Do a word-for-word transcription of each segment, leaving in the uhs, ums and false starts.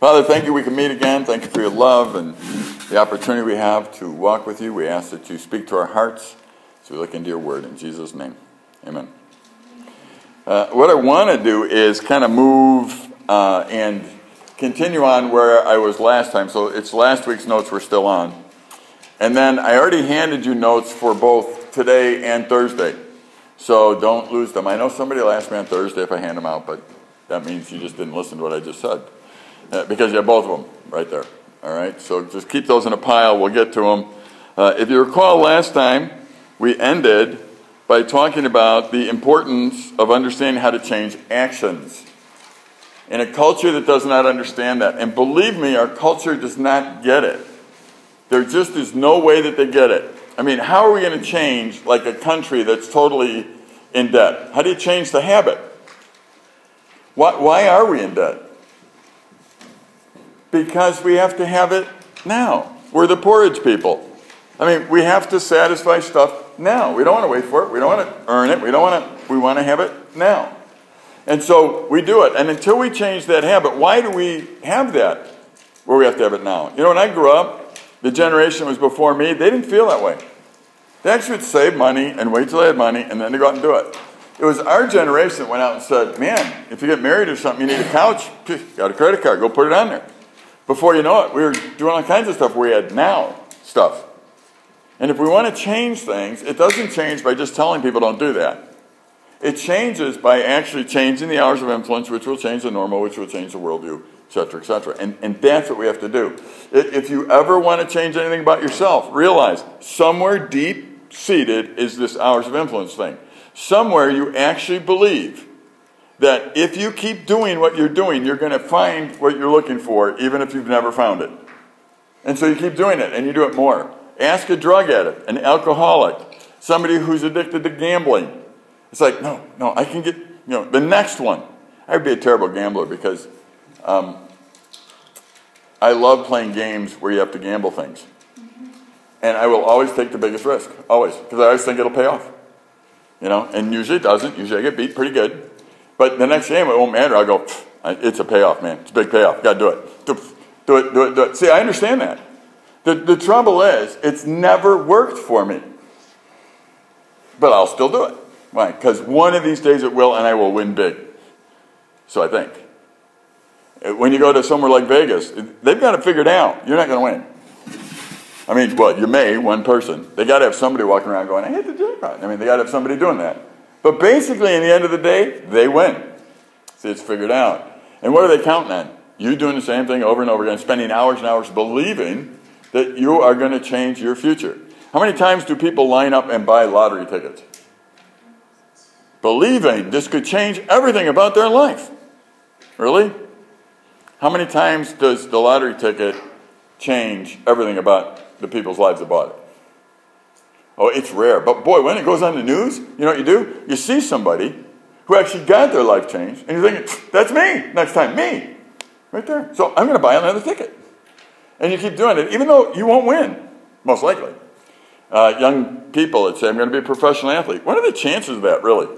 Father, thank you we can meet again. Thank you for your love and the opportunity we have to walk with you. We ask that you speak to our hearts as we look into your word. In Jesus' name, amen. Uh, what I want to do is kind of move uh, and continue on where I was last time. So it's last week's notes we're still on. And then I already handed you notes for both today and Thursday. So don't lose them. I know somebody will ask me on Thursday if I hand them out, but that means you just didn't listen to what I just said. Uh, because you have both of them right there. All right? So just keep those in a pile. We'll get to them. Uh, if you recall last time, we ended by talking about the importance of understanding how to change actions in a culture that does not understand that. And believe me, our culture does not get it. There just is no way that they get it. I mean, how are we going to change like a country that's totally in debt? How do you change the habit? Why, why are we in debt? Because we have to have it now. We're the porridge people. I mean, we have to satisfy stuff now. We don't want to wait for it. We don't want to earn it. We don't want to. We want to have it now. And so we do it. And until we change that habit, why do we have that where we have to have it now? You know, when I grew up, the generation was before me, they didn't feel that way. They actually would save money and wait till they had money and then they go out and do it. It was our generation that went out and said, man, if you get married or something, you need a couch, got a credit card, go put it on there. Before you know it, we were doing all kinds of stuff where we had now stuff. And if we want to change things, it doesn't change by just telling people don't do that. It changes by actually changing the hours of influence, which will change the normal, which will change the worldview, et cetera, et cetera. And, and that's what we have to do. If you ever want to change anything about yourself, realize somewhere deep-seated is this hours of influence thing. Somewhere you actually believe that if you keep doing what you're doing, you're going to find what you're looking for, even if you've never found it. And so you keep doing it, and you do it more. Ask a drug addict, an alcoholic, somebody who's addicted to gambling. It's like, no, no, I can get, you know, the next one. I would be a terrible gambler because um, I love playing games where you have to gamble things. And I will always take the biggest risk, always, because I always think it'll pay off. You know, and usually it doesn't. Usually I get beat pretty good. But the next game, it won't matter. I'll go, it's a payoff, man. It's a big payoff. Got to do it. Do it, do it, do it. See, I understand that. The, the trouble is, it's never worked for me. But I'll still do it. Why? Because one of these days it will, and I will win big. So I think. When you go to somewhere like Vegas, they've got it figured out. You're not going to win. I mean, well, you may, one person. They got to have somebody walking around going, I hit the jackpot. I mean, they got to have somebody doing that. But basically, in the end of the day, they win. See, it's figured out. And what are they counting on? You doing the same thing over and over again, spending hours and hours believing that you are going to change your future. How many times do people line up and buy lottery tickets? Believing this could change everything about their life. Really? How many times does the lottery ticket change everything about the people's lives that bought it? Oh, it's rare. But boy, when it goes on the news, you know what you do? You see somebody who actually got their life changed, and you're thinking, that's me next time, me. Right there. So I'm going to buy another ticket. And you keep doing it, even though you won't win, most likely. Uh, young people that say, I'm going to be a professional athlete. What are the chances of that, really?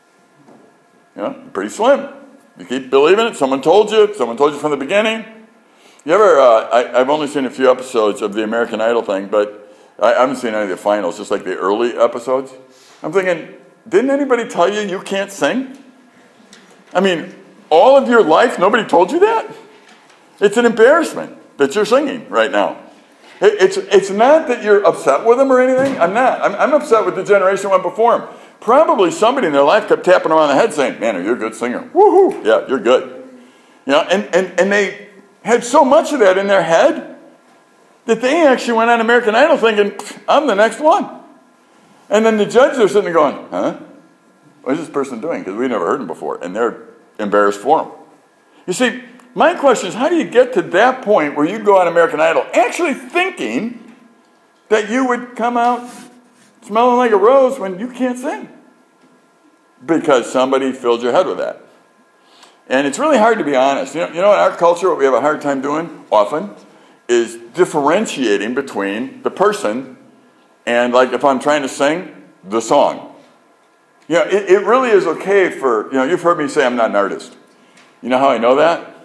You know, pretty slim. You keep believing it. Someone told you. Someone told you from the beginning. You ever, uh, I, I've only seen a few episodes of the American Idol thing, but I haven't seen any of the finals, just like the early episodes. I'm thinking, didn't anybody tell you you can't sing? I mean, all of your life, nobody told you that? It's an embarrassment that you're singing right now. It, it's, it's not that you're upset with them or anything. I'm not. I'm, I'm upset with the generation went before them. Probably somebody in their life kept tapping them on the head saying, man, you're a good singer. Woohoo! Yeah, you're good. You know, and, and, and they had so much of that in their head that they actually went on American Idol thinking, I'm the next one. And then the judges are sitting there going, huh? What is this person doing? Because we never heard him before. And they're embarrassed for him. You see, my question is, how do you get to that point where you go on American Idol actually thinking that you would come out smelling like a rose when you can't sing? Because somebody filled your head with that. And it's really hard to be honest. You know, you know in our culture, what we have a hard time doing often is differentiating between the person and, like, if I'm trying to sing, the song. You know, it, it really is okay for, you know, you've heard me say I'm not an artist. You know how I know that?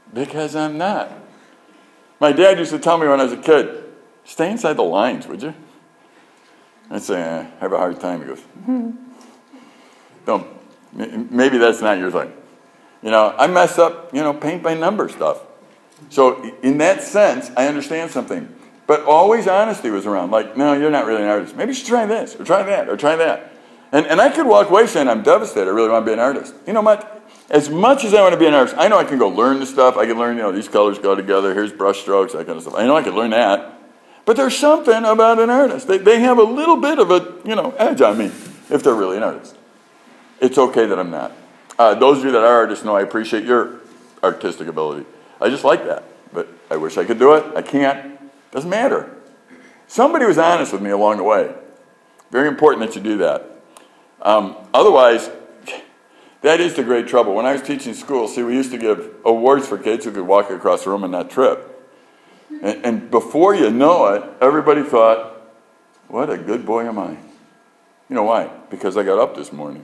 Because I'm not. My dad used to tell me when I was a kid, stay inside the lines, would you? I'd say, eh, I have a hard time. He goes, hmm. Don't. Maybe that's not your thing. You know, I mess up, you know, paint by number stuff. So in that sense, I understand something. But always honesty was around. Like, no, you're not really an artist. Maybe you should try this, or try that, or try that. And and I could walk away saying, I'm devastated. I really want to be an artist. You know what? As much as I want to be an artist, I know I can go learn the stuff. I can learn, you know, these colors go together. Here's brush strokes, that kind of stuff. I know I can learn that. But there's something about an artist. They, they have a little bit of a, you know, edge on me if they're really an artist. It's okay that I'm not. Uh, those of you that are artists know I appreciate your artistic ability. I just like that. But I wish I could do it. I can't. Doesn't matter. Somebody was honest with me along the way. Very important that you do that. Um, otherwise, that is the great trouble. When I was teaching school, see, we used to give awards for kids who could walk across the room and not trip. And, and before you know it, everybody thought, what a good boy am I. You know why? Because I got up this morning.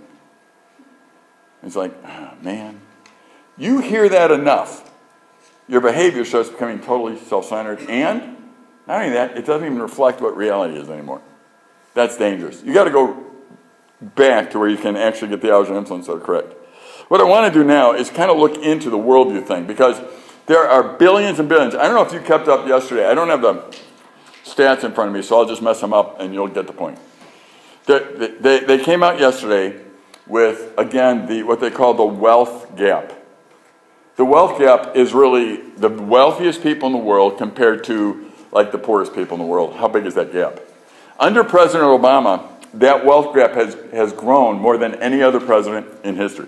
It's like, oh, man, you hear that enough. Your behavior starts becoming totally self-centered. And not only that, it doesn't even reflect what reality is anymore. That's dangerous. You got to go back to where you can actually get the hours of influence that are correct. What I want to do now is kind of look into the worldview thing, because there are billions and billions. I don't know if you kept up yesterday. I don't have the stats in front of me, so I'll just mess them up and you'll get the point. They, they, they came out yesterday with, again, the what they call the wealth gap. The wealth gap is really the wealthiest people in the world compared to, like, the poorest people in the world. How big is that gap? Under President Obama, that wealth gap has, has grown more than any other president in history.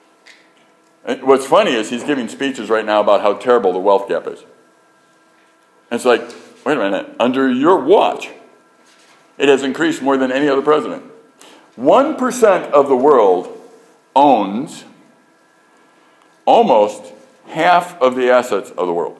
And what's funny is he's giving speeches right now about how terrible the wealth gap is. And it's like, wait a minute, under your watch, it has increased more than any other president. One percent of the world owns almost half of the assets of the world.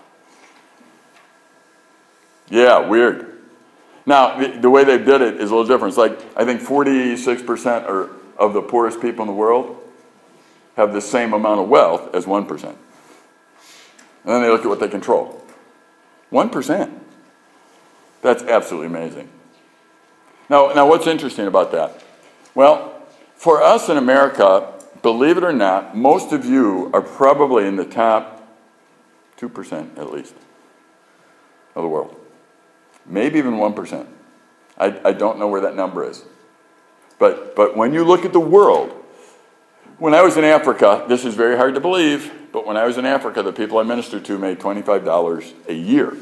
Yeah, weird. Now, the, the way they did it is a little different. It's like, I think forty-six percent or, of the poorest people in the world have the same amount of wealth as one percent. And then they look at what they control. one percent. That's absolutely amazing. Now, now, what's interesting about that? Well, for us in America, believe it or not, most of you are probably in the top two percent at least of the world. Maybe even one percent. I, I don't know where that number is. But, but when you look at the world, when I was in Africa, this is very hard to believe, but when I was in Africa, the people I ministered to made twenty-five dollars a year.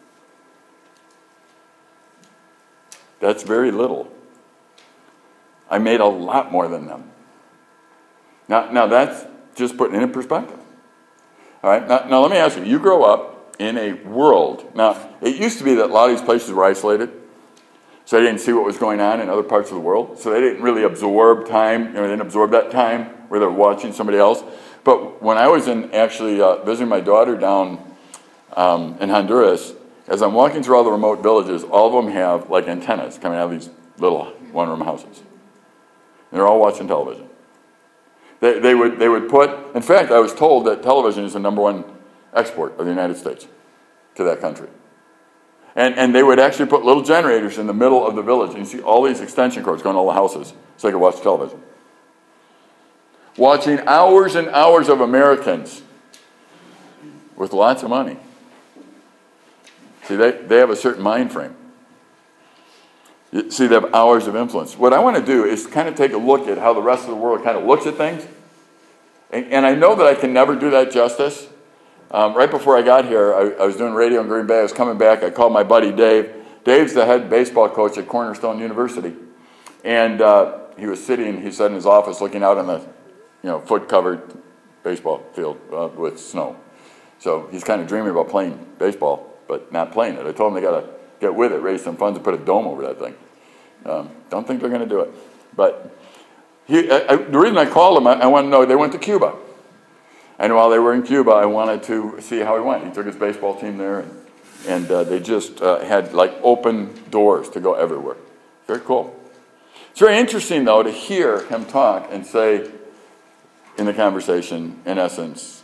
That's very little. I made a lot more than them. Now, now that's just putting it in perspective. All right, now, now let me ask you, you grow up in a world. Now, it used to be that a lot of these places were isolated, so they didn't see what was going on in other parts of the world, so they didn't really absorb time, you know, they didn't absorb that time where they're watching somebody else. But when I was in actually uh, visiting my daughter down um, in Honduras, as I'm walking through all the remote villages, all of them have like antennas coming out of these little one-room houses. And they're all watching television. They, they would they would put, in fact, I was told that television is the number one export of the United States to that country. And, and they would actually put little generators in the middle of the village, and you see all these extension cords going to all the houses so they could watch television. Watching hours and hours of Americans with lots of money. See, they, they have a certain mind frame. You see, they have hours of influence. What I want to do is kind of take a look at how the rest of the world kind of looks at things. And, and I know that I can never do that justice. Um, right before I got here, I, I was doing radio in Green Bay. I was coming back. I called my buddy Dave. Dave's the head baseball coach at Cornerstone University. And uh, he was sitting, he said, in his office looking out on the you know, foot-covered baseball field uh, with snow. So he's kind of dreaming about playing baseball, but not playing it. I told him they got to get with it, raise some funds, and put a dome over that thing. Um, don't think they're going to do it. But he, I, I, the reason I called him, I, I want to know, they went to Cuba. And while they were in Cuba, I wanted to see how he went. He took his baseball team there, and, and uh, they just uh, had like open doors to go everywhere. Very cool. It's very interesting, though, to hear him talk and say, in the conversation, in essence,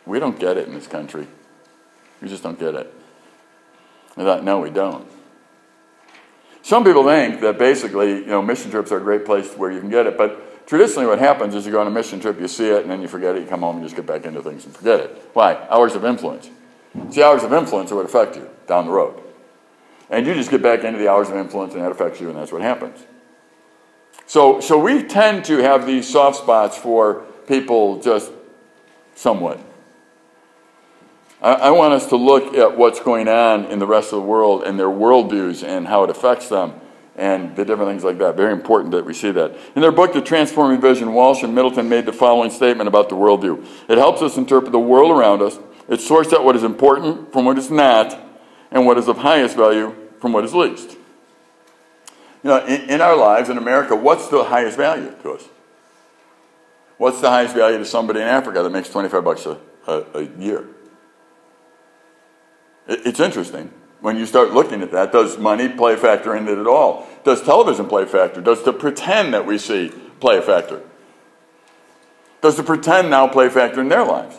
we don't get it in this country. We just don't get it. I thought, no, we don't. Some people think that basically, you know, mission trips are a great place where you can get it, but traditionally what happens is you go on a mission trip, you see it, and then you forget it, you come home and just get back into things and forget it. Why? Hours of influence. See, hours of influence are what affect you down the road. And you just get back into the hours of influence, and that affects you, and that's what happens. So, so we tend to have these soft spots for people just somewhat. I, I want us to look at what's going on in the rest of the world and their worldviews and how it affects them and the different things like that. Very important that we see that. In their book, The Transforming Vision, Walsh and Middleton made the following statement about the worldview. It helps us interpret the world around us. It sorts out what is important from what is not, and what is of highest value from what is least. You know, in, in our lives in America, what's the highest value to us? What's the highest value to somebody in Africa that makes twenty-five bucks a, a, a year? It, it's interesting. When you start looking at that, does money play a factor in it at all? Does television play a factor? Does the pretend that we see play a factor? Does the pretend now play a factor in their lives?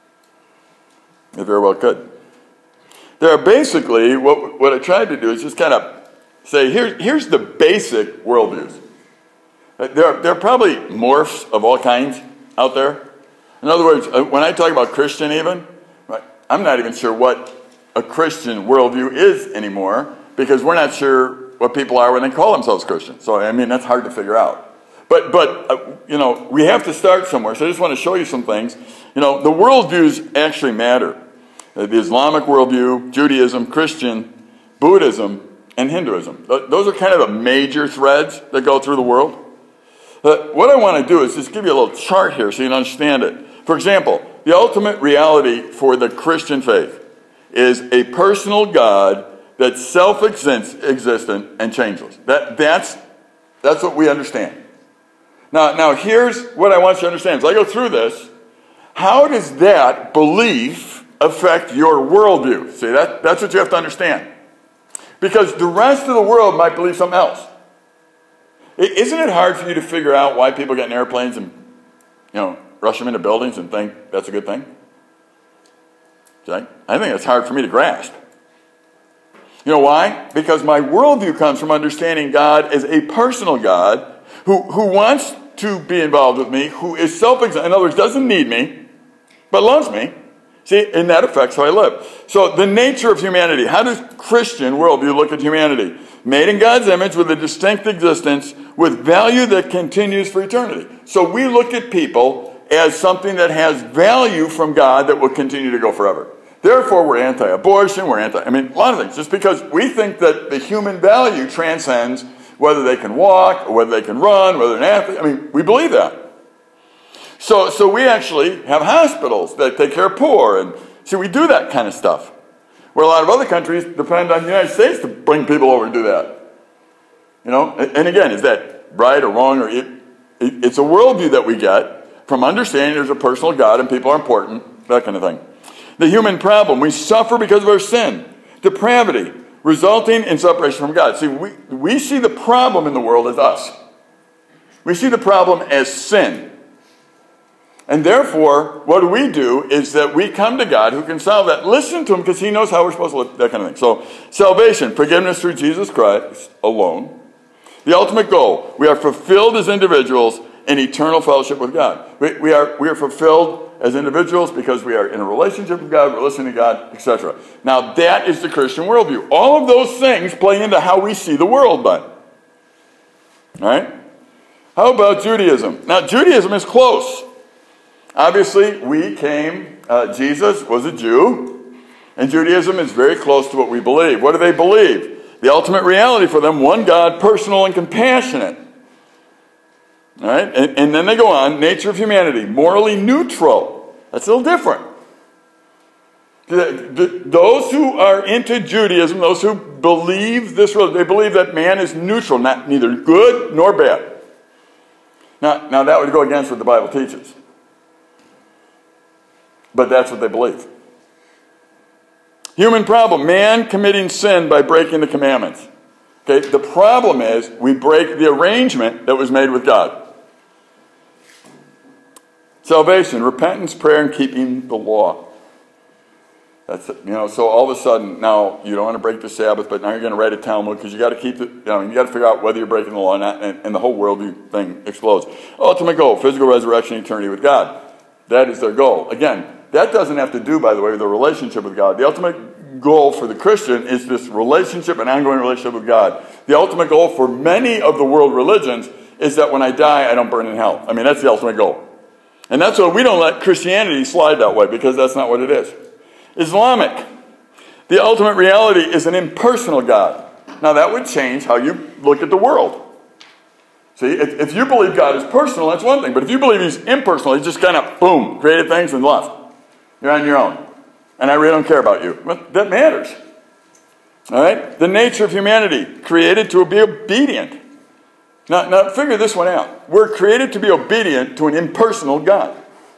It very well could. There are basically, what, what I tried to do is just kind of say, here, here's the basic worldviews. There are, there are probably morphs of all kinds out there. In other words, when I talk about Christian even, right, I'm not even sure what a Christian worldview is anymore, because we're not sure what people are when they call themselves Christian. So, I mean, that's hard to figure out. But, but uh, you know, we have to start somewhere. So I just want to show you some things. You know, the worldviews actually matter. Uh, the Islamic worldview, Judaism, Christian, Buddhism, and Hinduism. Th- those are kind of the major threads that go through the world. Uh, what I want to do is just give you a little chart here so you can understand it. For example, the ultimate reality for the Christian faith is a personal God that's self-existent and changeless. That, that's, that's what we understand. Now, now, here's what I want you to understand. As I go through this, how does that belief affect your worldview? See, that, that's what you have to understand. Because the rest of the world might believe something else. Isn't it hard for you to figure out why people get in airplanes and, you know, rush them into buildings and think that's a good thing? Okay? I think it's hard for me to grasp. You know why? Because my worldview comes from understanding God as a personal God who, who wants to be involved with me, who is self-existent, in other words, doesn't need me, but loves me. See, and that affects how I live. So the nature of humanity. How does Christian worldview look at humanity? Made in God's image with a distinct existence with value that continues for eternity. So we look at people as something that has value from God that will continue to go forever. Therefore, we're anti-abortion, we're anti, I mean, a lot of things. Just because we think that the human value transcends whether they can walk, or whether they can run, whether they're an athlete. I mean, we believe that. So, so we actually have hospitals that take care of poor, and see, we do that kind of stuff. Where a lot of other countries depend on the United States to bring people over and do that. You know, and again, is that right or wrong? Or it, it, it's a worldview that we get from understanding there's a personal God and people are important, that kind of thing. The human problem, we suffer because of our sin, depravity, resulting in separation from God. See, we, we see the problem in the world as us. We see the problem as sin. And therefore, what do we do is that we come to God who can solve that. Listen to him because he knows how we're supposed to live, that kind of thing. So, salvation, forgiveness through Jesus Christ alone. The ultimate goal, we are fulfilled as individuals in eternal fellowship with God. We, we, are, we are fulfilled as individuals because we are in a relationship with God, we're listening to God, et cetera. Now, that is the Christian worldview. All of those things play into how we see the world, bud. All right? How about Judaism? Now, Judaism is close. Obviously, we came, uh, Jesus was a Jew, and Judaism is very close to what we believe. What do they believe? The ultimate reality for them, one God, personal and compassionate. All right? And, and then they go on, nature of humanity, morally neutral. That's a little different. The, the, those who are into Judaism, those who believe this, they believe that man is neutral, not neither good nor bad. Now, now that would go against what the Bible teaches. But that's what they believe. Human problem, man committing sin by breaking the commandments. Okay, the problem is we break the arrangement that was made with God. Salvation, repentance, prayer, and keeping the law. That's it. You know, so all of a sudden, now you don't want to break the Sabbath, but now you're going to write a Talmud because you got to keep the, you know, you got to figure out whether you're breaking the law or not, and, and the whole worldview thing explodes. Ultimate goal, physical resurrection, eternity with God. That is their goal. Again, that doesn't have to do, by the way, with the relationship with God. The ultimate goal for the Christian is this relationship, an ongoing relationship with God. The ultimate goal for many of the world religions is that when I die, I don't burn in hell. I mean, that's the ultimate goal. And that's why we don't let Christianity slide that way, because that's not what it is. Islamic. The ultimate reality is an impersonal God. Now that would change how you look at the world. See, if, if you believe God is personal, that's one thing. But if you believe he's impersonal, he's just kind of, boom, created things and left. You're on your own. And I really don't care about you. Well, that matters. All right? The nature of humanity, created to be obedient. Now, now figure this one out. We're created to be obedient to an impersonal God.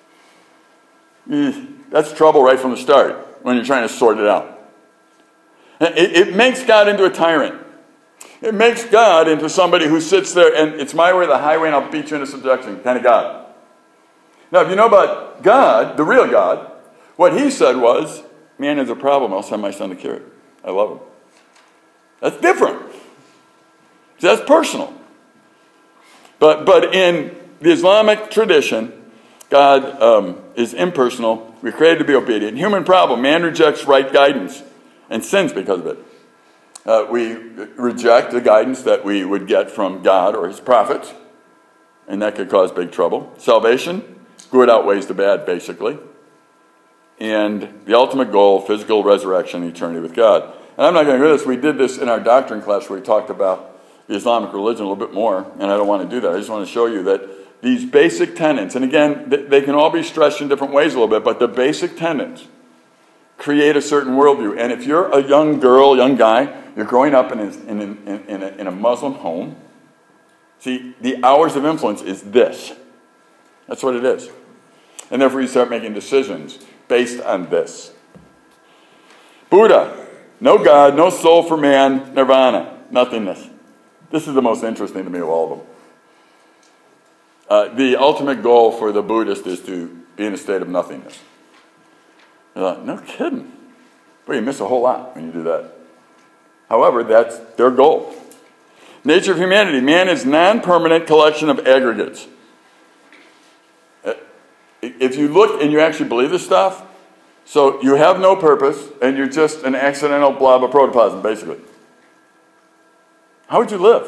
That's trouble right from the start when you're trying to sort it out. It, it makes God into a tyrant. It makes God into somebody who sits there and it's my way or the highway and I'll beat you into subjection kind of God. Now, if you know about God, the real God, what he said was, man, there's a problem. I'll send my son to cure it. I love him. That's different. See, that's personal. But, but in the Islamic tradition, God um, is impersonal. We're created to be obedient. Human problem. Man rejects right guidance and sins because of it. Uh, we reject the guidance that we would get from God or his prophets, and that could cause big trouble. Salvation, good outweighs the bad, basically. And the ultimate goal, physical resurrection, eternity with God. And I'm not going to go into this. We did this in our doctrine class where we talked about the Islamic religion a little bit more, and I don't want to do that. I just want to show you that these basic tenets, and again, they can all be stretched in different ways a little bit, but the basic tenets create a certain worldview. And if you're a young girl, young guy, you're growing up in a, in, in, in, a, in a Muslim home, see, the hours of influence is this. That's what it is. And therefore you start making decisions based on this. Buddha, no God, no soul for man, nirvana, nothingness. This is the most interesting to me of all of them. Uh, the ultimate goal for the Buddhist is to be in a state of nothingness. You're like, no kidding. Well, you miss a whole lot when you do that. However, that's their goal. Nature of humanity. Man is non-permanent collection of aggregates. Uh, if you look and you actually believe this stuff, so you have no purpose and you're just an accidental blob of protoplasm, basically. How would you live?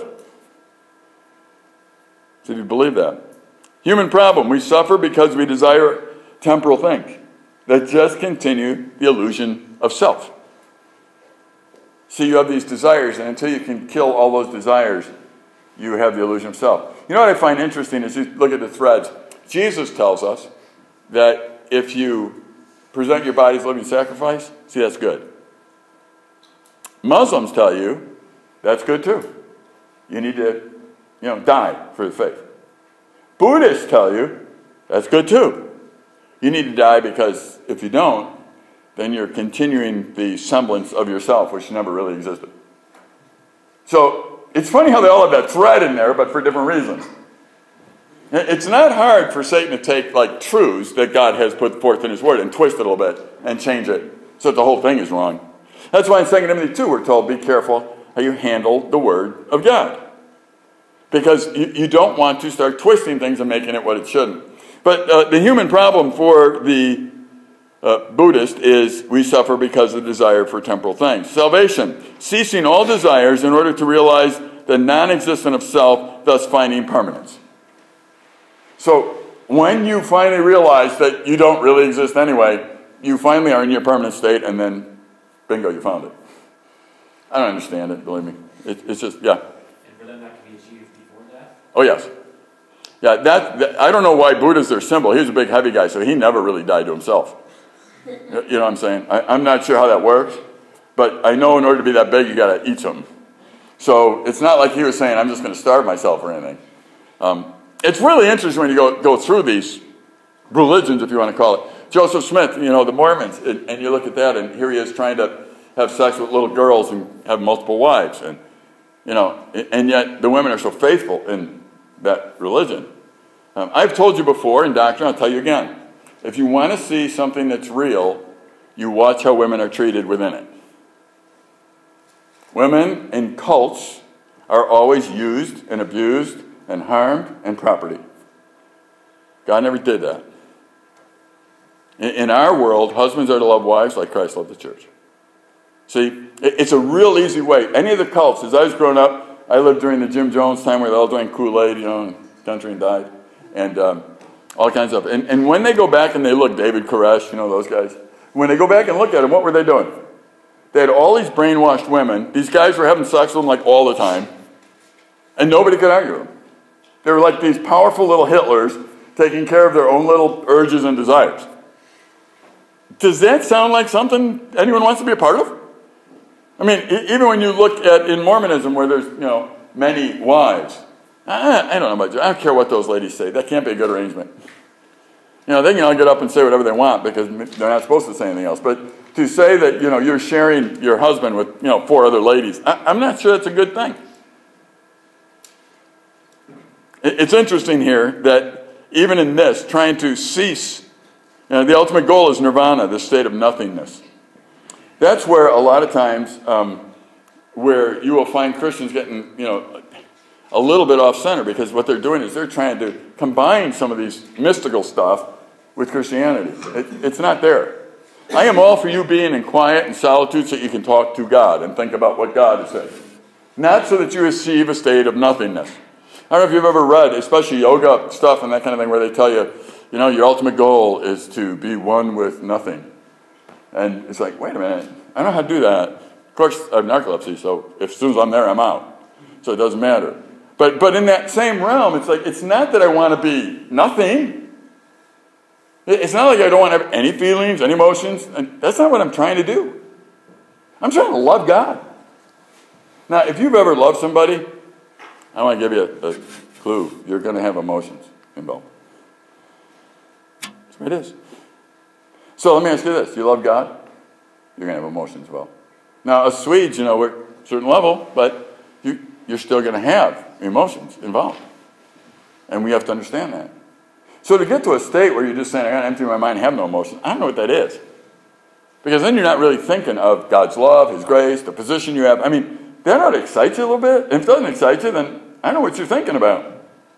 So if you believe that. Human problem. We suffer because we desire temporal things that just continue the illusion of self. See, you have these desires, and until you can kill all those desires, you have the illusion of self. You know what I find interesting is you look at the threads. Jesus tells us that if you present your body as a living sacrifice, see, that's good. Muslims tell you that's good too. You need to, you know, die for the faith. Buddhists tell you that's good too. You need to die because if you don't, then you're continuing the semblance of yourself, which never really existed. So it's funny how they all have that thread in there, but for different reasons. It's not hard for Satan to take like truths that God has put forth in his word and twist it a little bit and change it so that the whole thing is wrong. That's why in Second Timothy two we're told, be careful how you handle the word of God. Because you, you don't want to start twisting things and making it what it shouldn't. But uh, the human problem for the uh, Buddhist is we suffer because of the desire for temporal things. Salvation, ceasing all desires in order to realize the non-existence of self, thus finding permanence. So when you finally realize that you don't really exist anyway, you finally are in your permanent state, and then bingo, you found it. I don't understand it, believe me. It, it's just, yeah. And for them that can be achieved before death? Oh, yes. Yeah, that, that I don't know why Buddha's their symbol. He was a big, heavy guy, so he never really died to himself. You know what I'm saying? I, I'm not sure how that works, but I know in order to be that big, you got to eat something. So it's not like he was saying, I'm just going to starve myself or anything. Um, it's really interesting when you go, go through these religions, if you want to call it. Joseph Smith, you know, the Mormons, and, and you look at that, and here he is trying to have sex with little girls and have multiple wives. And, you know, and yet the women are so faithful in that religion. Um, I've told you before in doctrine, I'll tell you again. If you want to see something that's real, you watch how women are treated within it. Women in cults are always used and abused and harmed and property. God never did that. In, in our world, husbands are to love wives like Christ loved the church. See, it, it's a real easy way. Any of the cults, as I was growing up, I lived during the Jim Jones time where they all drank Kool-Aid, you know, and country and died. And um, all kinds of stuff. And, and when they go back and they look, David Koresh, you know, those guys. When they go back and look at them, what were they doing? They had all these brainwashed women. These guys were having sex with them like all the time. And nobody could argue them. They were like these powerful little Hitlers taking care of their own little urges and desires. Does that sound like something anyone wants to be a part of? I mean, e- even when you look at in Mormonism where there's, you know, many wives. I, I don't know about you. I don't care what those ladies say. That can't be a good arrangement. You know, they can all get up and say whatever they want because they're not supposed to say anything else. But to say that, you know, you're sharing your husband with, you know, four other ladies, I, I'm not sure that's a good thing. It, it's interesting here that even in this, trying to cease, you know, the ultimate goal is nirvana, the state of nothingness. That's where a lot of times um, where you will find Christians getting, you know, a little bit off center because what they're doing is they're trying to combine some of these mystical stuff with Christianity. It, it's not there. I am all for you being in quiet and solitude so you can talk to God and think about what God has said. Not so that you achieve a state of nothingness. I don't know if you've ever read, especially yoga stuff and that kind of thing, where they tell you, you know, your ultimate goal is to be one with nothing. And it's like, wait a minute, I don't know how to do that. Of course, I have narcolepsy, so if, as soon as I'm there, I'm out. So it doesn't matter. But but in that same realm, it's like, it's not that I want to be nothing. It's not like I don't want to have any feelings, any emotions. And that's not what I'm trying to do. I'm trying to love God. Now, if you've ever loved somebody, I want to give you a, a clue. You're going to have emotions involved. That's what it is. So let me ask you this. You love God? You're going to have emotions as well. Now, us Swedes, you know, we're at a certain level, but you, you're still going to have emotions involved. And we have to understand that. So to get to a state where you're just saying, I got to empty my mind and have no emotions, I don't know what that is. Because then you're not really thinking of God's love, His grace, the position you have. I mean, that ought to excite you a little bit. If it doesn't excite you, then I know what you're thinking about.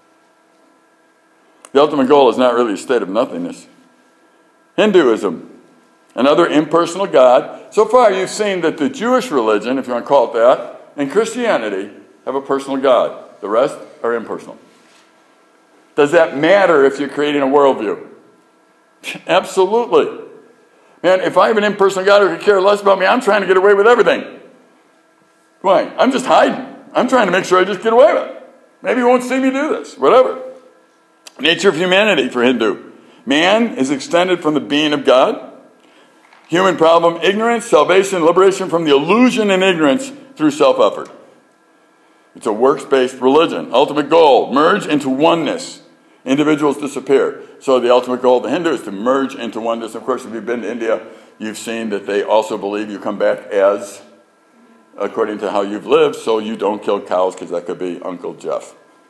The ultimate goal is not really a state of nothingness. Hinduism, another impersonal God. So far you've seen that the Jewish religion, if you want to call it that, and Christianity have a personal God. The rest are impersonal. Does that matter if you're creating a worldview? Absolutely. Man, if I have an impersonal God who could care less about me, I'm trying to get away with everything. Why? I'm just hiding. I'm trying to make sure I just get away with it. Maybe you won't see me do this. Whatever. Nature of humanity for Hindu. Man is extended from the being of God. Human problem, ignorance, salvation, liberation from the illusion and ignorance through self-effort. It's a works-based religion. Ultimate goal, merge into oneness. Individuals disappear. So the ultimate goal of the Hindu is to merge into oneness. Of course, if you've been to India, you've seen that they also believe you come back as, according to how you've lived, so you don't kill cows because that could be Uncle Jeff.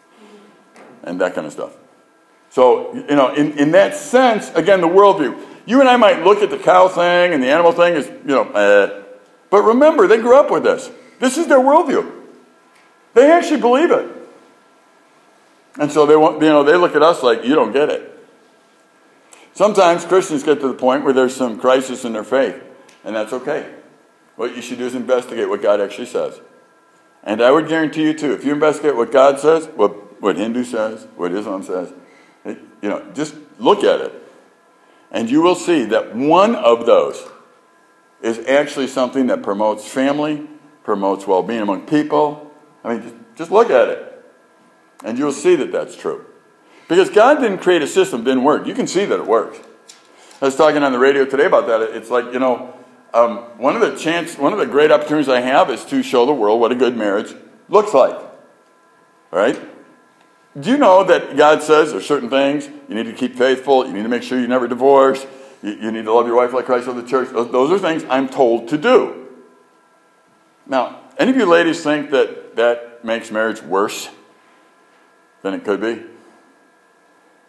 And that kind of stuff. So, you know, in, in that sense, again, the worldview. You and I might look at the cow thing and the animal thing as, you know, eh. But remember, they grew up with this. This is their worldview. They actually believe it. And so they want, you know, they look at us like, you don't get it. Sometimes Christians get to the point where there's some crisis in their faith, and that's okay. What you should do is investigate what God actually says. And I would guarantee you too, if you investigate what God says, what, what Hindu says, what Islam says, it, you know, just look at it. And you will see that one of those is actually something that promotes family, promotes well-being among people. I mean, just, just look at it. And you'll see that that's true. Because God didn't create a system that didn't work. You can see that it works. I was talking on the radio today about that. It's like, you know, um, one of the chance, one of the great opportunities I have is to show the world what a good marriage looks like. All right? Do you know that God says there's certain things you need to keep faithful, you need to make sure you never divorce, you, you need to love your wife like Christ loved the church. Those, those are things I'm told to do. Now, any of you ladies think that that makes marriage worse than it could be?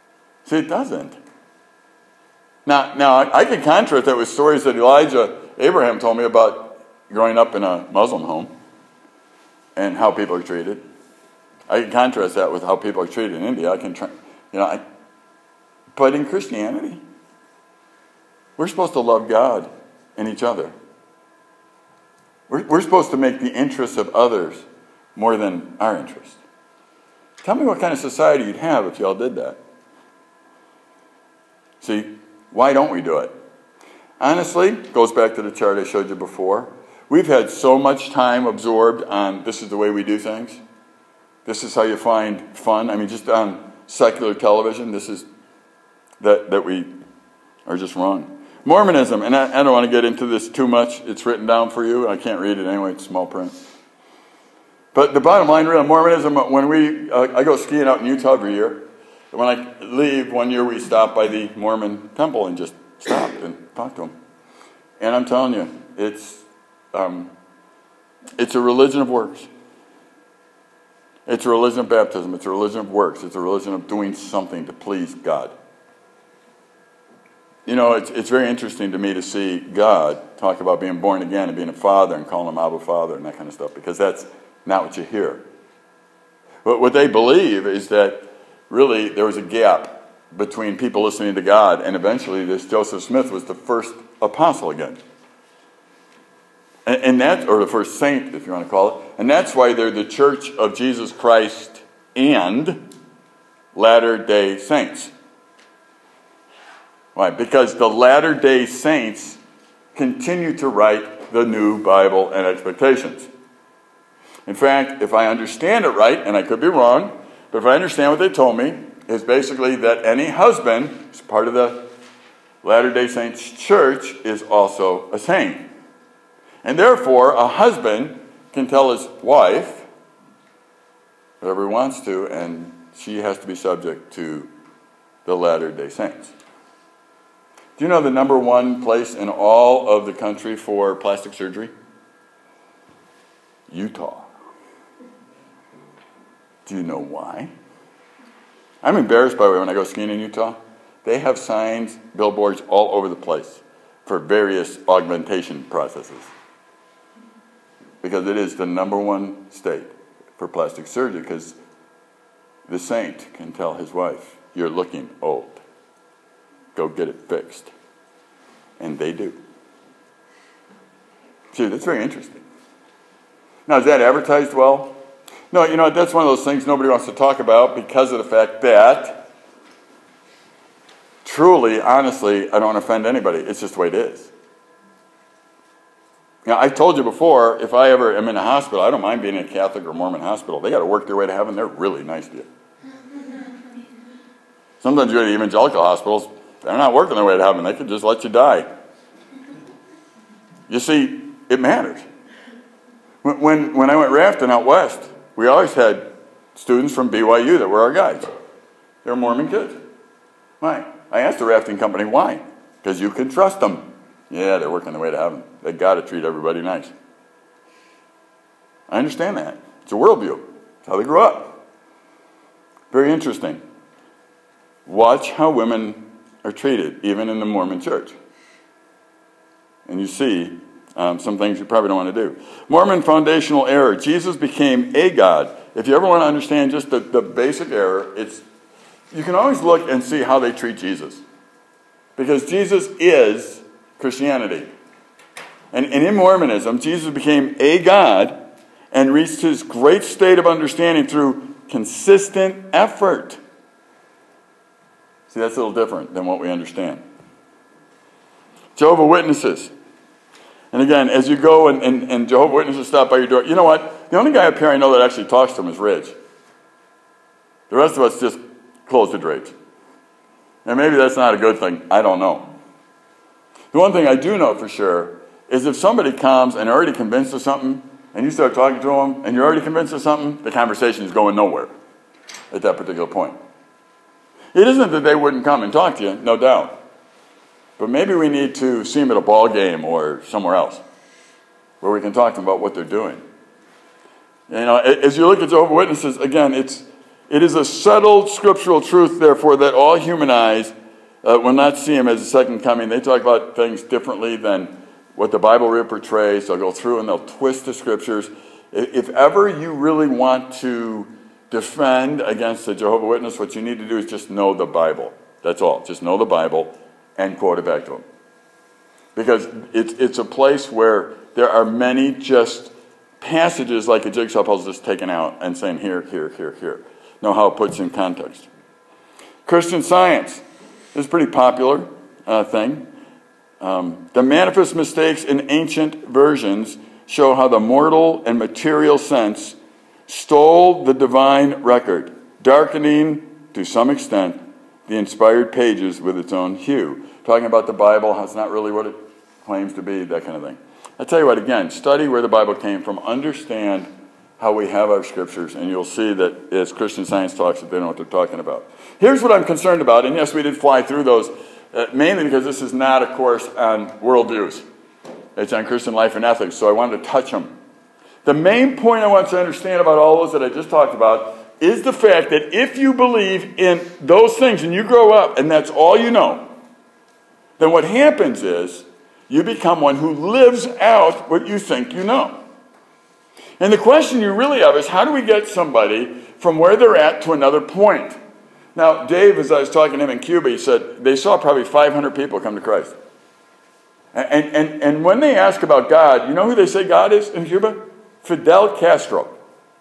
See, it doesn't. Now, now I, I can contrast that with stories that Elijah Abraham told me about growing up in a Muslim home and how people are treated. I can contrast that with how people are treated in India. I can, try, you know, I, but in Christianity, we're supposed to love God and each other. We're, we're supposed to make the interests of others more than our interests. Tell me what kind of society you'd have if y'all did that. See, why don't we do it? Honestly, it goes back to the chart I showed you before. We've had so much time absorbed on this is the way we do things. This is how you find fun. I mean, just on secular television, this is that, that we are just wrong. Mormonism, and I, I don't want to get into this too much. It's written down for you. I can't read it anyway. It's small print. But the bottom line, really, Mormonism, when we, uh, I go skiing out in Utah every year. When I leave, one year we stopped by the Mormon temple and just stopped and talked to them. And I'm telling you, it's um, it's a religion of works. It's a religion of baptism. It's a religion of works. It's a religion of doing something to please God. You know, it's it's very interesting to me to see God talk about being born again and being a father and calling him Abba Father and that kind of stuff, because that's not what you hear. But what they believe is that really there was a gap between people listening to God, and eventually this Joseph Smith was the first apostle again. And, and that, or the first saint, if you want to call it. And that's why they're the Church of Jesus Christ and Latter-day Saints. Why? Because the Latter-day Saints continue to write the new Bible and expectations. In fact, if I understand it right, and I could be wrong, but if I understand what they told me, is basically that any husband who's part of the Latter-day Saints church is also a saint. And therefore, a husband can tell his wife whatever he wants to, and she has to be subject to the Latter-day Saints. Do you know the number one place in all of the country for plastic surgery? Utah. Do you know why? I'm embarrassed, by the way, when I go skiing in Utah. They have signs, billboards all over the place for various augmentation processes. Because it is the number one state for plastic surgery, because the saint can tell his wife, you're looking old. Go get it fixed. And they do. See, that's very interesting. Now, is that advertised well? No, you know, that's one of those things nobody wants to talk about because of the fact that, truly, honestly, I don't want to offend anybody. It's just the way it is. Now, I told you before, if I ever am in a hospital, I don't mind being in a Catholic or Mormon hospital. They got to work their way to heaven. They're really nice to you. Sometimes you go to evangelical hospitals, they're not working their way to heaven. They could just let you die. You see, it matters. When, when, when I went rafting out west, we always had students from B Y U that were our guides. They were Mormon kids. Why? I asked the rafting company, why? Because you can trust them. Yeah, they're working their way to heaven. They got to treat everybody nice. I understand that. It's a worldview. It's how they grew up. Very interesting. Watch how women are treated, even in the Mormon church. And you see um, some things you probably don't want to do. Mormon foundational error. Jesus became a God. If you ever want to understand just the, the basic error, it's you can always look and see how they treat Jesus. Because Jesus is Christianity. And, and in Mormonism, Jesus became a God and reached his great state of understanding through consistent effort. See, that's a little different than what we understand. Jehovah's Witnesses. And again, as you go and, and, and Jehovah's Witnesses stop by your door, you know what? The only guy up here I know that actually talks to them is Rich. The rest of us just close the drapes. And maybe that's not a good thing. I don't know. The one thing I do know for sure is if somebody comes and already convinced of something, and you start talking to them, and you're already convinced of something, the conversation is going nowhere at that particular point. It isn't that they wouldn't come and talk to you, no doubt. But maybe we need to see them at a ball game or somewhere else where we can talk to them about what they're doing. You know, as you look at Jehovah's Witnesses, again, it's It is a settled scriptural truth, therefore, that all human eyes uh, will not see him as a second coming. They talk about things differently than what the Bible really portrays. They'll go through and they'll twist the scriptures. If ever you really want to defend against the Jehovah's Witness, what you need to do is just know the Bible. That's all. Just know the Bible and quote it back to them. Because it's, it's a place where there are many just passages like a jigsaw puzzle just taken out and saying here, here, here, here. Know how it puts in context. Christian Science is a pretty popular uh, thing. Um, the manifest mistakes in ancient versions show how the mortal and material sense stole the divine record, darkening, to some extent, the inspired pages with its own hue. Talking about the Bible, how it's not really what it claims to be, that kind of thing. I tell you what, again, study where the Bible came from, understand how we have our scriptures, and you'll see that as Christian Science talks, that they know what they're talking about. Here's what I'm concerned about, and yes, we did fly through those, uh, mainly because this is not a course on worldviews. It's on Christian life and ethics, so I wanted to touch them. The main point I want you to understand about all those that I just talked about is the fact that if you believe in those things and you grow up and that's all you know, then what happens is you become one who lives out what you think you know. And the question you really have is, how do we get somebody from where they're at to another point? Now, Dave, as I was talking to him in Cuba, he said they saw probably five hundred people come to Christ. And, and, and when they ask about God, you know who they say God is in Cuba? Fidel Castro.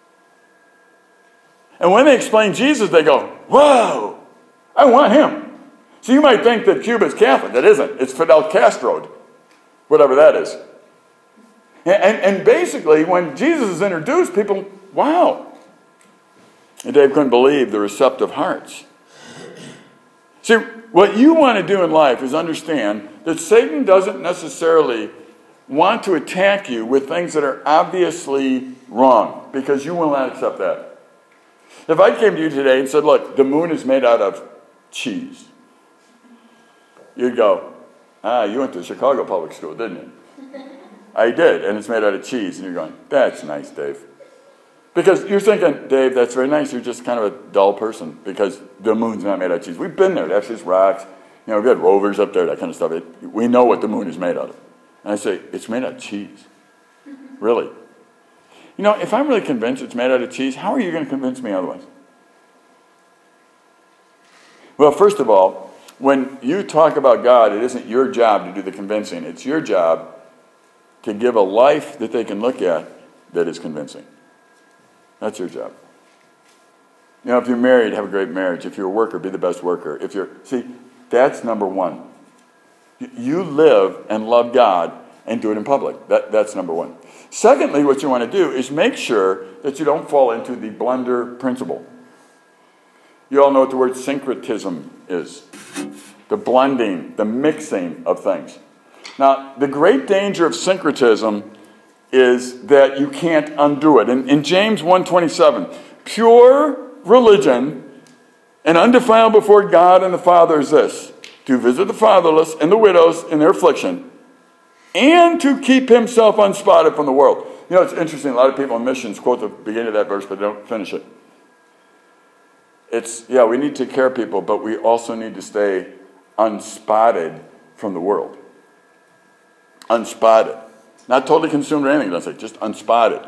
And when they explain Jesus, they go, whoa, I want him. So you might think that Cuba is Catholic. It isn't. It's Fidel Castro, whatever that is. And, and, and basically, when Jesus is introduced, people, wow. And Dave couldn't believe the receptive hearts. See, what you want to do in life is understand that Satan doesn't necessarily want to attack you with things that are obviously wrong, because you will not accept that. If I came to you today and said, look, the moon is made out of cheese, you'd go, ah, you went to Chicago Public School, didn't you? I did, and it's made out of cheese. And you're going, that's nice, Dave. Because you're thinking, Dave, that's very nice. You're just kind of a dull person because the moon's not made out of cheese. We've been there. That's just rocks. You know, we've had rovers up there, that kind of stuff. It, we know what the moon is made out of. And I say, it's made out of cheese. Really? You know, if I'm really convinced it's made out of cheese, how are you going to convince me otherwise? Well, first of all, when you talk about God, it isn't your job to do the convincing. It's your job to give a life that they can look at that is convincing. That's your job. You know, if you're married, have a great marriage. If you're a worker, be the best worker. If you're, see, that's number one. You live and love God and do it in public. That, that's number one. Secondly, what you want to do is make sure that you don't fall into the blunder principle. You all know what the word syncretism is. The blending, the mixing of things. Now, the great danger of syncretism is that you can't undo it. In, in James one twenty-seven, pure religion and undefiled before God and the Father is this: to visit the fatherless and the widows in their affliction, and to keep himself unspotted from the world. You know, it's interesting. A lot of people in missions quote the beginning of that verse, but they don't finish it. It's, yeah, we need to take care of people, but we also need to stay unspotted from the world. Unspotted. Not totally consumed or anything, let's say, just unspotted.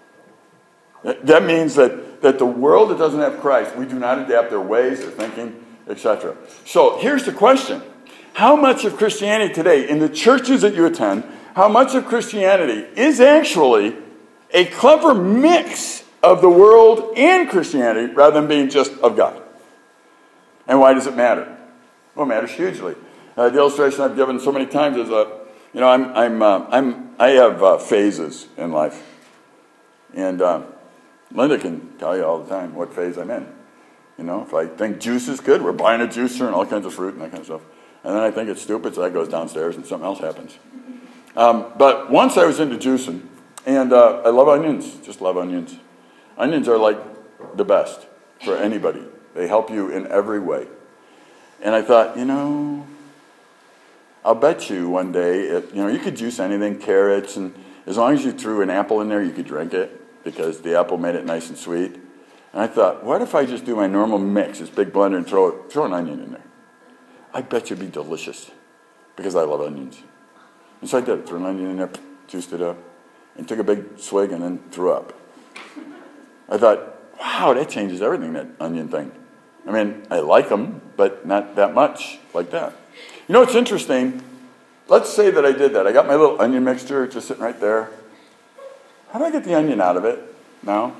That means that, that the world that doesn't have Christ, we do not adapt their ways, their thinking, et cetera. So here's the question. How much of Christianity today, in the churches that you attend, how much of Christianity is actually a clever mix of the world and Christianity rather than being just of God? And why does it matter? Well, it matters hugely. Uh, the illustration I've given so many times is, uh, you know, I'm, I'm, uh, I'm, I have uh, phases in life. And uh, Linda can tell you all the time what phase I'm in. You know, if I think juice is good, we're buying a juicer and all kinds of fruit and that kind of stuff. And then I think it's stupid, so that goes downstairs and something else happens. Um, but once I was into juicing, and uh, I love onions, just love onions. Onions are like the best for anybody. They help you in every way. And I thought, you know, I'll bet you one day, it, you know, you could juice anything, carrots, and as long as you threw an apple in there, you could drink it because the apple made it nice and sweet. And I thought, what if I just do my normal mix, this big blender, and throw it, throw an onion in there? I bet you it'd be delicious because I love onions. And so I did it. Threw an onion in there, juiced it up, and took a big swig and then threw up. I thought, wow, that changes everything, that onion thing. I mean, I like them, but not that much like that. You know what's interesting? Let's say that I did that. I got my little onion mixture just sitting right there. How do I get the onion out of it now?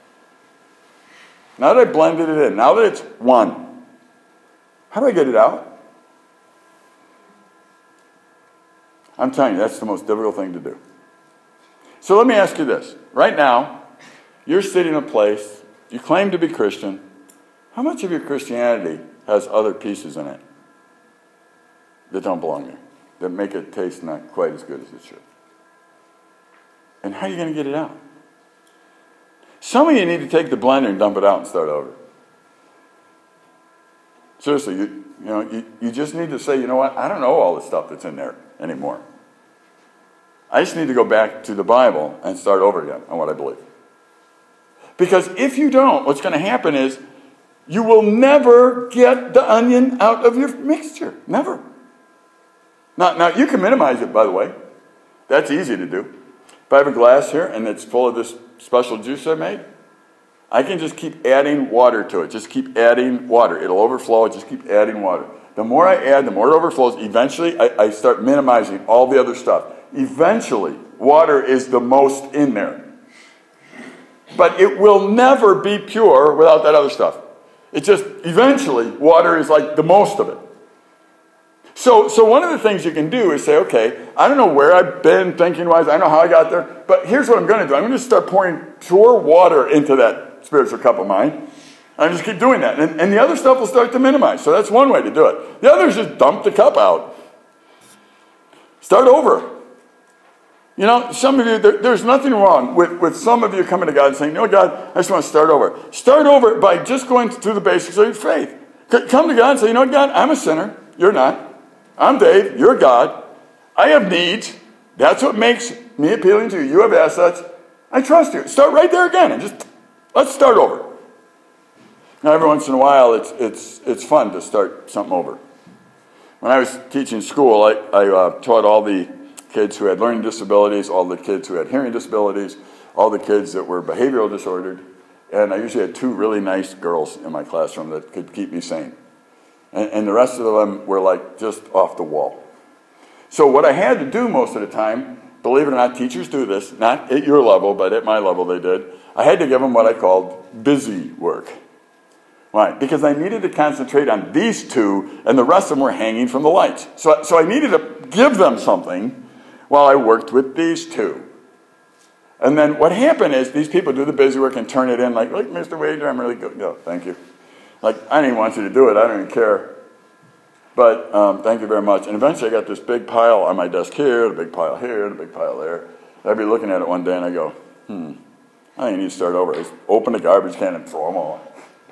Now that I blended it in, now that it's one, how do I get it out? I'm telling you, that's the most difficult thing to do. So let me ask you this. Right now, you're sitting in a place, you claim to be Christian. How much of your Christianity has other pieces in it that don't belong there, that make it taste not quite as good as it should? And how are you going to get it out? Some of you need to take the blender and dump it out and start over. Seriously, you, you know, you, you just need to say, you know what, I don't know all the stuff that's in there anymore. I just need to go back to the Bible and start over again on what I believe. Because if you don't, what's going to happen is you will never get the onion out of your mixture. Never. Now, now you can minimize it, by the way. That's easy to do. If I have a glass here and it's full of this special juice I made, I can just keep adding water to it. Just keep adding water. It'll overflow. Just keep adding water. The more I add, the more it overflows. Eventually, I, I start minimizing all the other stuff. Eventually, water is the most in there. But it will never be pure without that other stuff. It just, eventually, water is like the most of it. So, so one of the things you can do is say, okay, I don't know where I've been thinking-wise. I don't know how I got there. But here's what I'm going to do. I'm going to start pouring pure water into that spiritual cup of mine. I just keep doing that. And, and the other stuff will start to minimize. So that's one way to do it. The other is just dump the cup out. Start over. You know, some of you, there, there's nothing wrong with, with some of you coming to God and saying, you know, God, I just want to start over. Start over by just going through the basics of your faith. Come to God and say, you know what, God, I'm a sinner. You're not. I'm Dave. You're God. I have needs. That's what makes me appealing to you. You have assets. I trust you. Start right there again and just, let's start over. Now, every once in a while, it's, it's, it's fun to start something over. When I was teaching school, I, I uh, taught all the kids who had learning disabilities, all the kids who had hearing disabilities, all the kids that were behavioral disordered. And I usually had two really nice girls in my classroom that could keep me sane. And, and the rest of them were like just off the wall. So what I had to do most of the time, believe it or not, teachers do this, not at your level, but at my level they did. I had to give them what I called busy work. Why? Because I needed to concentrate on these two, and the rest of them were hanging from the lights. So, so I needed to give them something while I worked with these two. And then what happened is these people do the busy work and turn it in like, like Mister Wager, I'm really good. No, thank you. Like, I didn't want you to do it. I don't even care. But um, thank you very much. And eventually I got this big pile on my desk here, the big pile here, the big pile there. I'd be looking at it one day and I go, hmm, I think I need to start over. I just open the garbage can and throw them all.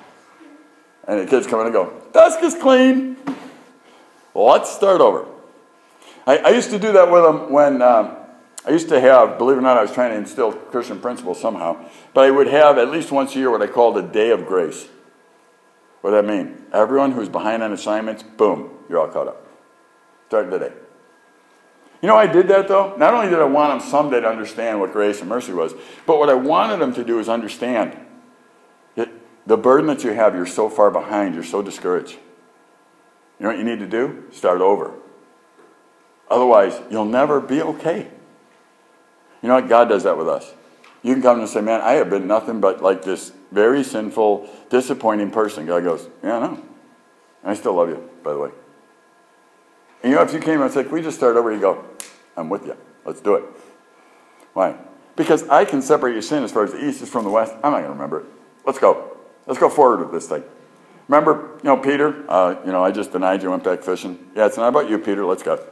And the kids come in and go, desk is clean. Let's start over. I, I used to do that with them when um, I used to have, believe it or not, I was trying to instill Christian principles somehow. But I would have at least once a year what I called a day of grace. What does that mean? Everyone who's behind on assignments, boom, you're all caught up. Start today. You know why I did that though? Not only did I want them someday to understand what grace and mercy was, but what I wanted them to do is understand that the burden that you have, you're so far behind, you're so discouraged. You know what you need to do? Start over. Otherwise, you'll never be okay. You know what? God does that with us. You can come and say, man, I have been nothing but like this very sinful, disappointing person. God goes, yeah, I know. And I still love you, by the way. And you know, if you came and said, can we just start over? You go, I'm with you. Let's do it. Why? Because I can separate your sin as far as the east is from the west. I'm not going to remember it. Let's go. Let's go forward with this thing. Remember, you know, Peter, uh, you know, I just denied you, went back fishing. Yeah, it's not about you, Peter. Let's go.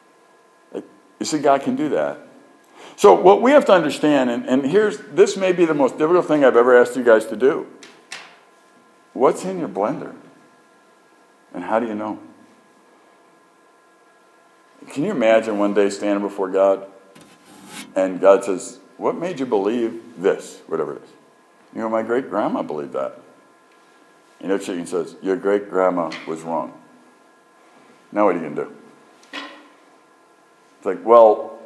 You see, God can do that. So what we have to understand, and, and here's, this may be the most difficult thing I've ever asked you guys to do. What's in your blender? And how do you know? Can you imagine one day standing before God and God says, what made you believe this, whatever it is? You know, my great-grandma believed that. You know, she says, your great-grandma was wrong. Now what are you going to do? It's like, well,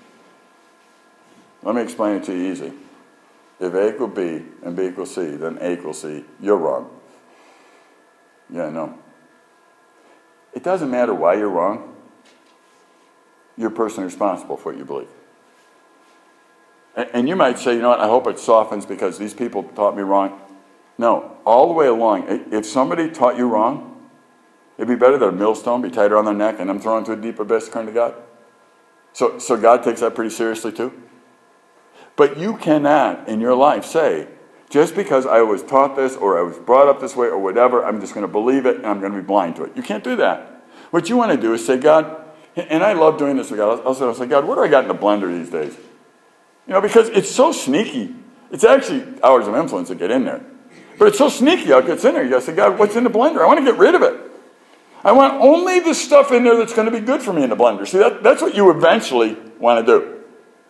let me explain it to you easy. If A equals B and B equals C, then A equals C. You're wrong. Yeah, no. It doesn't matter why you're wrong. You're personally responsible for what you believe. And, and you might say, you know what, I hope it softens because these people taught me wrong. No, all the way along, if somebody taught you wrong, it'd be better that a millstone be tied around their neck and I'm thrown into a deep abyss according to God. So, so God takes that pretty seriously too. But you cannot in your life say, just because I was taught this or I was brought up this way or whatever, I'm just going to believe it and I'm going to be blind to it. You can't do that. What you want to do is say, God, and I love doing this with God. I'll, I'll say, God, what do I got in the blender these days? You know, because it's so sneaky. It's actually hours of influence that get in there. But it's so sneaky how it gets in there. You got to say, God, what's in the blender? I want to get rid of it. I want only the stuff in there that's going to be good for me in the blender. See, that, that's what you eventually want to do.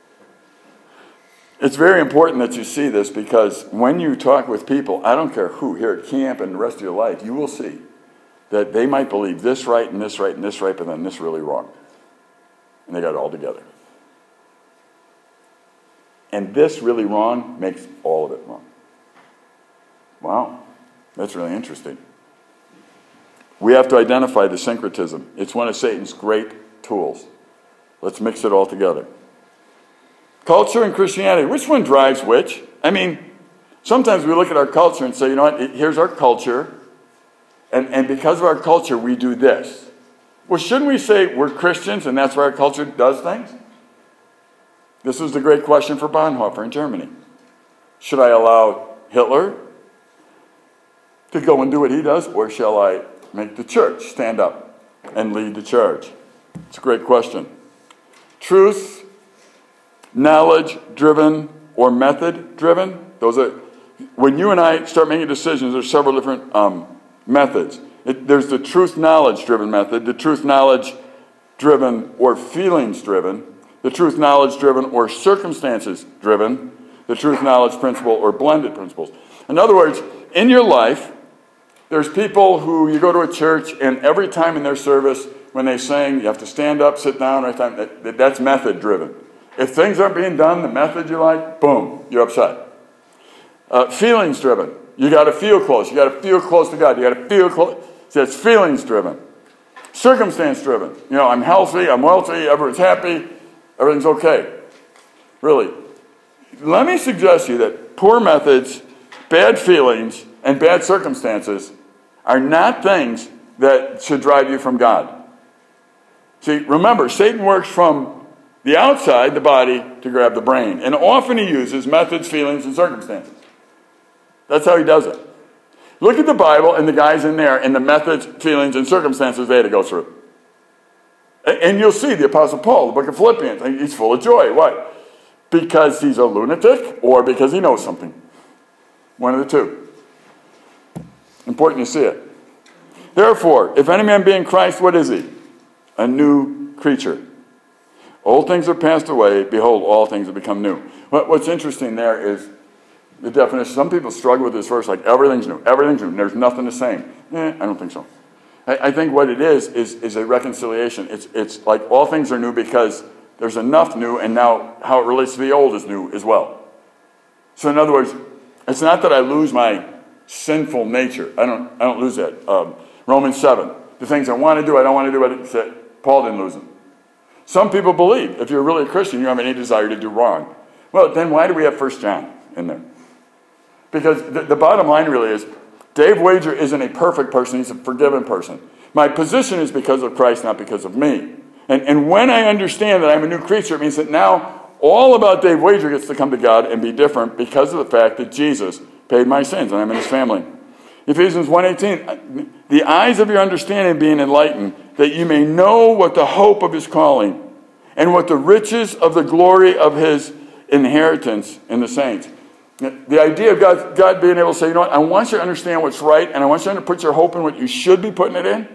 It's very important that you see this because when you talk with people, I don't care who, here at camp and the rest of your life, you will see that they might believe this right and this right and this right, but then this really wrong. And they got it all together. And this really wrong makes all of it wrong. Wow, that's really interesting. We have to identify the syncretism. It's one of Satan's great tools. Let's mix it all together. Culture and Christianity, which one drives which? I mean, sometimes we look at our culture and say, you know what, here's our culture, and, and because of our culture, we do this. Well, shouldn't we say we're Christians and that's why our culture does things? This was the great question for Bonhoeffer in Germany. Should I allow Hitler to go and do what he does, or shall I make the church stand up and lead the charge? It's a great question. Truth, knowledge-driven, or method-driven. Those are, when you and I start making decisions, there's several different um, methods. It, there's the truth-knowledge-driven method, the truth-knowledge-driven or feelings-driven, the truth-knowledge-driven or circumstances-driven, the truth-knowledge principle or blended principles. In other words, in your life, there's people who you go to a church and every time in their service, when they sing, you have to stand up, sit down, right time. That, that's method-driven. If things aren't being done the method you like, boom, you're upset. Uh, feelings-driven. You got to feel close. You got to feel close to God. You got to feel close. So it's feelings-driven. Circumstance-driven. You know, I'm healthy, I'm wealthy, everyone's happy, everything's okay. Really. Let me suggest to you that poor methods, bad feelings, and bad circumstances are not things that should drive you from God. See, remember, Satan works from the outside, the body, to grab the brain. And often he uses methods, feelings, and circumstances. That's how he does it. Look at the Bible and the guys in there and the methods, feelings, and circumstances they had to go through. And you'll see the Apostle Paul, the book of Philippians, he's full of joy. Why? Because he's a lunatic or because he knows something. One of the two. Important you see it. Therefore, if any man be in Christ, what is he? A new creature. Old things are passed away. Behold, all things have become new. What's interesting there is the definition. Some people struggle with this verse like everything's new. Everything's new. And there's nothing the same. Eh, I don't think so. I, I think what it is, is is a reconciliation. It's, it's like all things are new because there's enough new, and now how it relates to the old is new as well. So in other words, it's not that I lose my sinful nature. I don't I don't lose that. Um, Romans seven. The things I want to do, I don't want to do it. Paul didn't lose them. Some people believe if you're really a Christian, you don't have any desire to do wrong. Well, then why do we have First John in there? Because the, the bottom line really is, Dave Wager isn't a perfect person. He's a forgiven person. My position is because of Christ, not because of me. And, and when I understand that I'm a new creature, it means that now all about Dave Wager gets to come to God and be different because of the fact that Jesus paid my sins and I'm in his family. Ephesians one eighteen, the eyes of your understanding being enlightened, that you may know what the hope of his calling and what the riches of the glory of his inheritance in the saints. The idea of God, God being able to say, you know what, I want you to understand what's right, and I want you to put your hope in what you should be putting it in.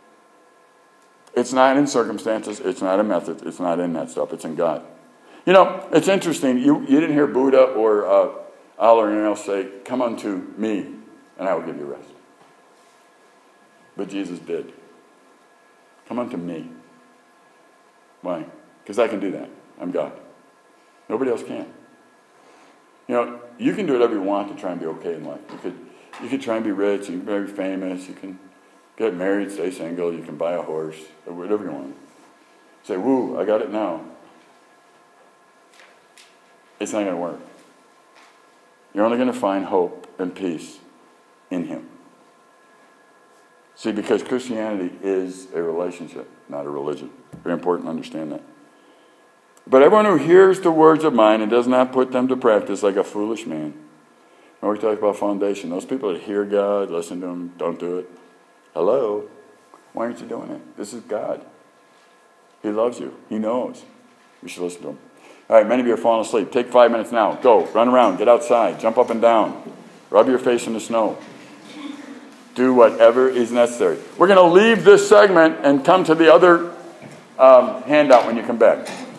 It's not in circumstances. It's not in methods. It's not in that stuff. It's in God. You know, it's interesting. You, you didn't hear Buddha or uh, I'll or anyone else say, come unto me, and I will give you rest. But Jesus did. Come unto me. Why? Because I can do that. I'm God. Nobody else can. You know, you can do whatever you want to try and be okay in life. You could, you could try and be rich, you can be famous, you can get married, stay single, you can buy a horse, or whatever you want. Say, woo, I got it now. It's not going to work. You're only going to find hope and peace in him. See, because Christianity is a relationship, not a religion. Very important to understand that. But everyone who hears the words of mine and does not put them to practice like a foolish man. Remember we talked about foundation. Those people that hear God, listen to him, don't do it. Hello? Why aren't you doing it? This is God. He loves you. He knows. You should listen to him. All right, many of you are falling asleep. Take five minutes now. Go. Run around. Get outside. Jump up and down. Rub your face in the snow. Do whatever is necessary. We're going to leave this segment and come to the other um, handout when you come back.